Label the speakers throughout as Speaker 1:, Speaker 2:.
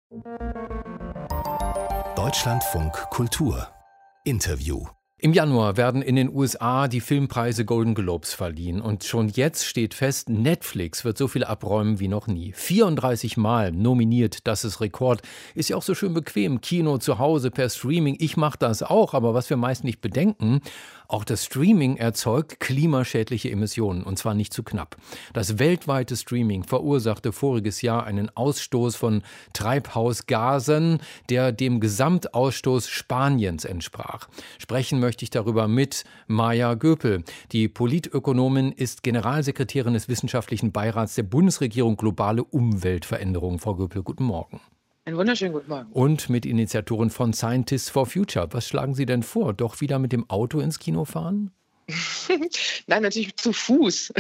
Speaker 1: Deutschlandfunk Kultur Interview.
Speaker 2: Im Januar werden in den USA die Filmpreise Golden Globes verliehen. Und schon jetzt steht fest, Netflix wird so viel abräumen wie noch nie. 34 Mal nominiert, das ist Rekord. Ist ja auch so schön bequem. Kino zu Hause per Streaming. Ich mache das auch, aber was wir meist nicht bedenken, auch das Streaming erzeugt klimaschädliche Emissionen, und zwar nicht zu knapp. Das weltweite Streaming verursachte voriges Jahr einen Ausstoß von Treibhausgasen, der dem Gesamtausstoß Spaniens entsprach. Sprechen möchte ich darüber mit Maja Göpel. Die Politökonomin ist Generalsekretärin des Wissenschaftlichen Beirats der Bundesregierung Globale Umweltveränderung. Frau Göpel, guten Morgen.
Speaker 3: Einen wunderschönen guten Morgen.
Speaker 2: Und Mitinitiatorin von Scientists for Future. Was schlagen Sie denn vor? Doch wieder mit dem Auto ins Kino fahren?
Speaker 3: Nein, natürlich zu Fuß.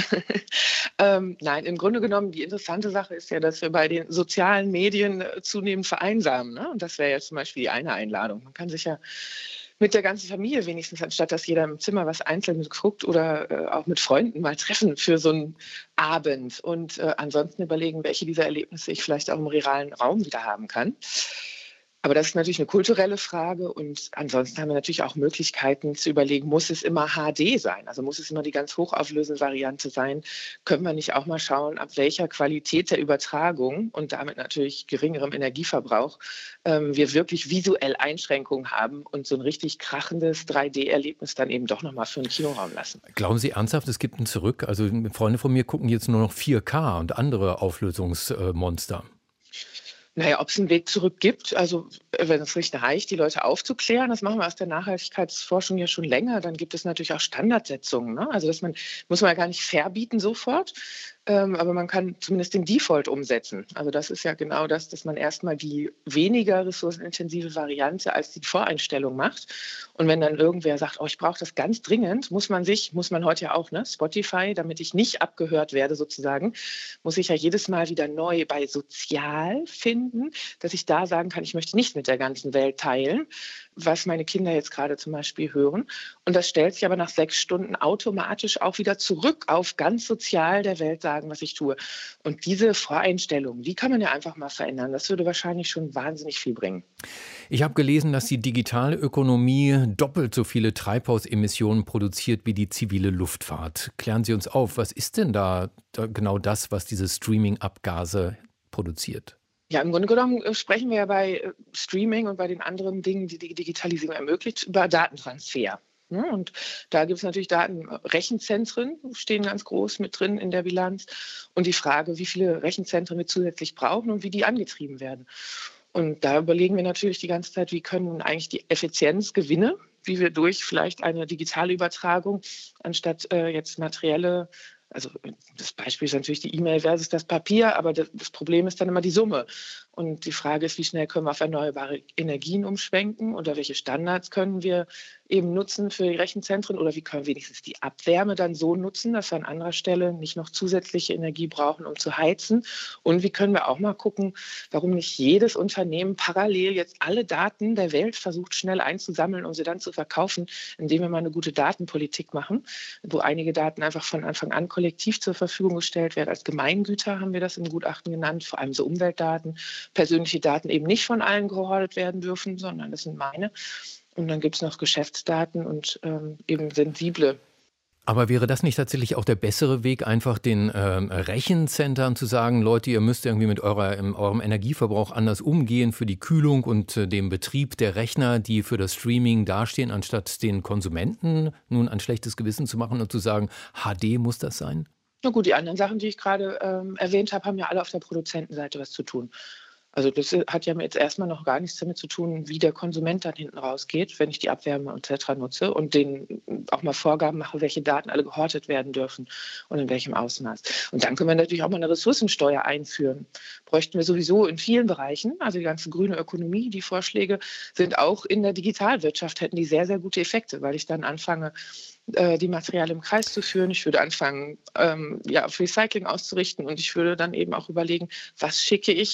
Speaker 3: Nein, im Grunde genommen, die interessante Sache ist ja, dass wir bei den sozialen Medien zunehmend vereinsamen. Ne? Und das wäre ja zum Beispiel die eine Einladung. Man kann sich ja mit der ganzen Familie wenigstens, anstatt dass jeder im Zimmer was einzeln guckt oder auch mit Freunden mal treffen für so einen Abend und ansonsten überlegen, welche dieser Erlebnisse ich vielleicht auch im realen Raum wieder haben kann. Aber das ist natürlich eine kulturelle Frage und ansonsten haben wir natürlich auch Möglichkeiten zu überlegen, muss es immer HD sein? Also muss es immer die ganz hochauflösende Variante sein? Können wir nicht auch mal schauen, ab welcher Qualität der Übertragung und damit natürlich geringerem Energieverbrauch wir wirklich visuell Einschränkungen haben und so ein richtig krachendes 3D-Erlebnis dann eben doch nochmal für einen Kinoraum lassen.
Speaker 2: Glauben Sie ernsthaft, es gibt ein Zurück? Also Freunde von mir gucken jetzt nur noch 4K und andere Auflösungsmonster.
Speaker 3: Naja, ob es einen Weg zurück gibt, also wenn es richtig reicht, die Leute aufzuklären, das machen wir aus der Nachhaltigkeitsforschung ja schon länger, dann gibt es natürlich auch Standardsetzungen. Ne? Also muss man ja gar nicht verbieten sofort, aber man kann zumindest den Default umsetzen. Also das ist ja genau das, dass man erstmal die weniger ressourcenintensive Variante als die Voreinstellung macht. Und wenn dann irgendwer sagt, oh, ich brauche das ganz dringend, muss man heute ja auch, ne, Spotify, damit ich nicht abgehört werde sozusagen, muss ich ja jedes Mal wieder neu bei sozial finden, dass ich da sagen kann, ich möchte nicht mit der ganzen Welt teilen, was meine Kinder jetzt gerade zum Beispiel hören. Und das stellt sich aber nach 6 Stunden automatisch auch wieder zurück auf ganz sozial der Welt sagen, was ich tue. Und diese Voreinstellung, die kann man ja einfach mal verändern. Das würde wahrscheinlich schon wahnsinnig viel bringen.
Speaker 2: Ich habe gelesen, dass die digitale Ökonomie doppelt so viele Treibhausemissionen produziert wie die zivile Luftfahrt. Klären Sie uns auf, was ist denn da genau das, was diese Streaming-Abgase produziert?
Speaker 3: Ja, im Grunde genommen sprechen wir ja bei Streaming und bei den anderen Dingen, die die Digitalisierung ermöglicht, über Datentransfer. Und da gibt es natürlich Rechenzentren, stehen ganz groß mit drin in der Bilanz. Und die Frage, wie viele Rechenzentren wir zusätzlich brauchen und wie die angetrieben werden. Und da überlegen wir natürlich die ganze Zeit, wie können eigentlich die Effizienzgewinne, wie wir durch vielleicht eine digitale Übertragung anstatt jetzt materielle, also das Beispiel ist natürlich die E-Mail versus das Papier, aber das Problem ist dann immer die Summe. Und die Frage ist, wie schnell können wir auf erneuerbare Energien umschwenken oder welche Standards können wir eben nutzen für die Rechenzentren oder wie können wir wenigstens die Abwärme dann so nutzen, dass wir an anderer Stelle nicht noch zusätzliche Energie brauchen, um zu heizen. Und wie können wir auch mal gucken, warum nicht jedes Unternehmen parallel jetzt alle Daten der Welt versucht, schnell einzusammeln, um sie dann zu verkaufen, indem wir mal eine gute Datenpolitik machen, wo einige Daten einfach von Anfang an kollektiv zur Verfügung gestellt werden. Als Gemeingüter haben wir das im Gutachten genannt, vor allem so Umweltdaten, persönliche Daten eben nicht von allen gehortet werden dürfen, sondern das sind meine. Und dann gibt es noch Geschäftsdaten und eben sensible.
Speaker 2: Aber wäre das nicht tatsächlich auch der bessere Weg, einfach den Rechenzentren zu sagen, Leute, ihr müsst irgendwie mit eurem Energieverbrauch anders umgehen für die Kühlung und dem Betrieb der Rechner, die für das Streaming dastehen, anstatt den Konsumenten nun ein schlechtes Gewissen zu machen und zu sagen, HD muss das sein?
Speaker 3: Na gut, die anderen Sachen, die ich gerade erwähnt habe, haben ja alle auf der Produzentenseite was zu tun. Also das hat ja jetzt erstmal noch gar nichts damit zu tun, wie der Konsument dann hinten rausgeht, wenn ich die Abwärme etc. nutze und denen auch mal Vorgaben mache, welche Daten alle gehortet werden dürfen und in welchem Ausmaß. Und dann können wir natürlich auch mal eine Ressourcensteuer einführen. Bräuchten wir sowieso in vielen Bereichen, also die ganze grüne Ökonomie, die Vorschläge sind auch in der Digitalwirtschaft, hätten die sehr, sehr gute Effekte, weil ich dann anfange, die Materialien im Kreis zu führen. Ich würde anfangen, auf Recycling auszurichten und ich würde dann eben auch überlegen, was schicke ich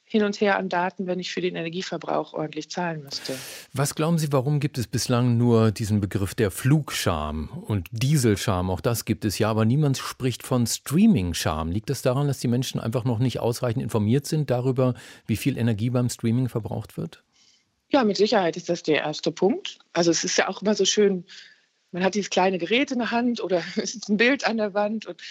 Speaker 3: hin und her an Daten, wenn ich für den Energieverbrauch ordentlich zahlen müsste.
Speaker 2: Was glauben Sie, warum gibt es bislang nur diesen Begriff der Flugscham und Dieselscham? Auch das gibt es ja, aber niemand spricht von Streaming-Scham. Liegt es daran, dass die Menschen einfach noch nicht ausreichend informiert sind darüber, wie viel Energie beim Streaming verbraucht wird?
Speaker 3: Ja, mit Sicherheit ist das der erste Punkt. Also es ist ja auch immer so schön, man hat dieses kleine Gerät in der Hand oder es ist ein Bild an der Wand und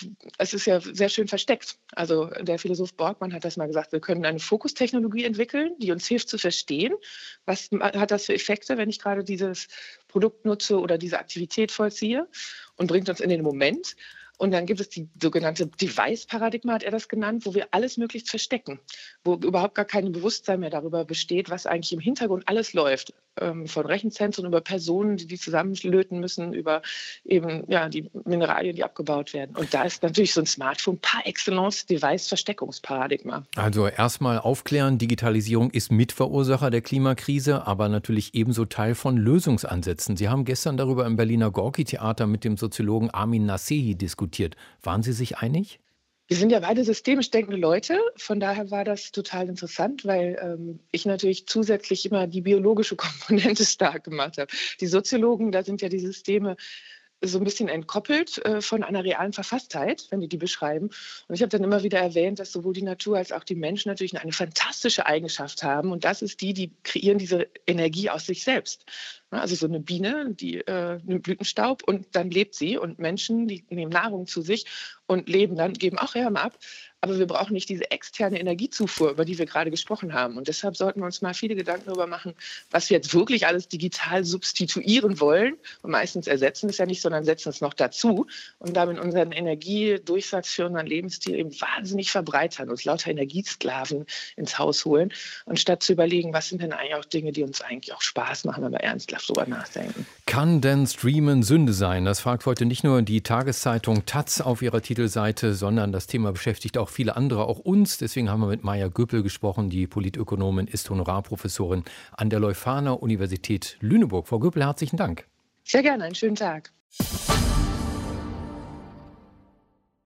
Speaker 3: es ist ja sehr schön versteckt. Also der Philosoph Borgmann hat das mal gesagt, wir können eine Fokustechnologie entwickeln, die uns hilft zu verstehen, was hat das für Effekte, wenn ich gerade dieses Produkt nutze oder diese Aktivität vollziehe und bringt uns in den Moment. Und dann gibt es die sogenannte Device-Paradigma, hat er das genannt, wo wir alles möglichst verstecken, wo überhaupt gar kein Bewusstsein mehr darüber besteht, was eigentlich im Hintergrund alles läuft. Von Rechenzentren über Personen, die zusammenlöten müssen, über eben ja, die Mineralien, die abgebaut werden. Und da ist natürlich so ein Smartphone par excellence Device-Versteckungsparadigma.
Speaker 2: Also erstmal aufklären, Digitalisierung ist Mitverursacher der Klimakrise, aber natürlich ebenso Teil von Lösungsansätzen. Sie haben gestern darüber im Berliner Gorki-Theater mit dem Soziologen Armin Nasehi diskutiert. Waren Sie sich einig?
Speaker 3: Wir sind ja beide systemisch denkende Leute, von daher war das total interessant, weil ich natürlich zusätzlich immer die biologische Komponente stark gemacht habe. Die Soziologen, da sind ja die Systeme so ein bisschen entkoppelt von einer realen Verfasstheit, wenn die beschreiben. Und ich habe dann immer wieder erwähnt, dass sowohl die Natur als auch die Menschen natürlich eine fantastische Eigenschaft haben. Und das ist die kreieren diese Energie aus sich selbst. Also so eine Biene, die nimmt Blütenstaub und dann lebt sie. Und Menschen, die nehmen Nahrung zu sich und leben dann, geben auch Wärme ab. Aber wir brauchen nicht diese externe Energiezufuhr, über die wir gerade gesprochen haben. Und deshalb sollten wir uns mal viele Gedanken darüber machen, was wir jetzt wirklich alles digital substituieren wollen. Und meistens ersetzen es ja nicht, sondern setzen es noch dazu. Und damit unseren Energiedurchsatz für unseren Lebensstil eben wahnsinnig verbreitern, uns lauter Energiesklaven ins Haus holen. Anstatt zu überlegen, was sind denn eigentlich auch Dinge, die uns eigentlich auch Spaß machen, wenn wir ernsthaft drüber nachdenken.
Speaker 2: Kann denn Streamen Sünde sein? Das fragt heute nicht nur die Tageszeitung taz auf ihrer Titelseite, sondern das Thema beschäftigt auch viele andere, auch uns. Deswegen haben wir mit Maja Göppel gesprochen. Die Politökonomin ist Honorarprofessorin an der Leuphana Universität Lüneburg. Frau Göppel, herzlichen Dank.
Speaker 3: Sehr gerne, einen schönen Tag.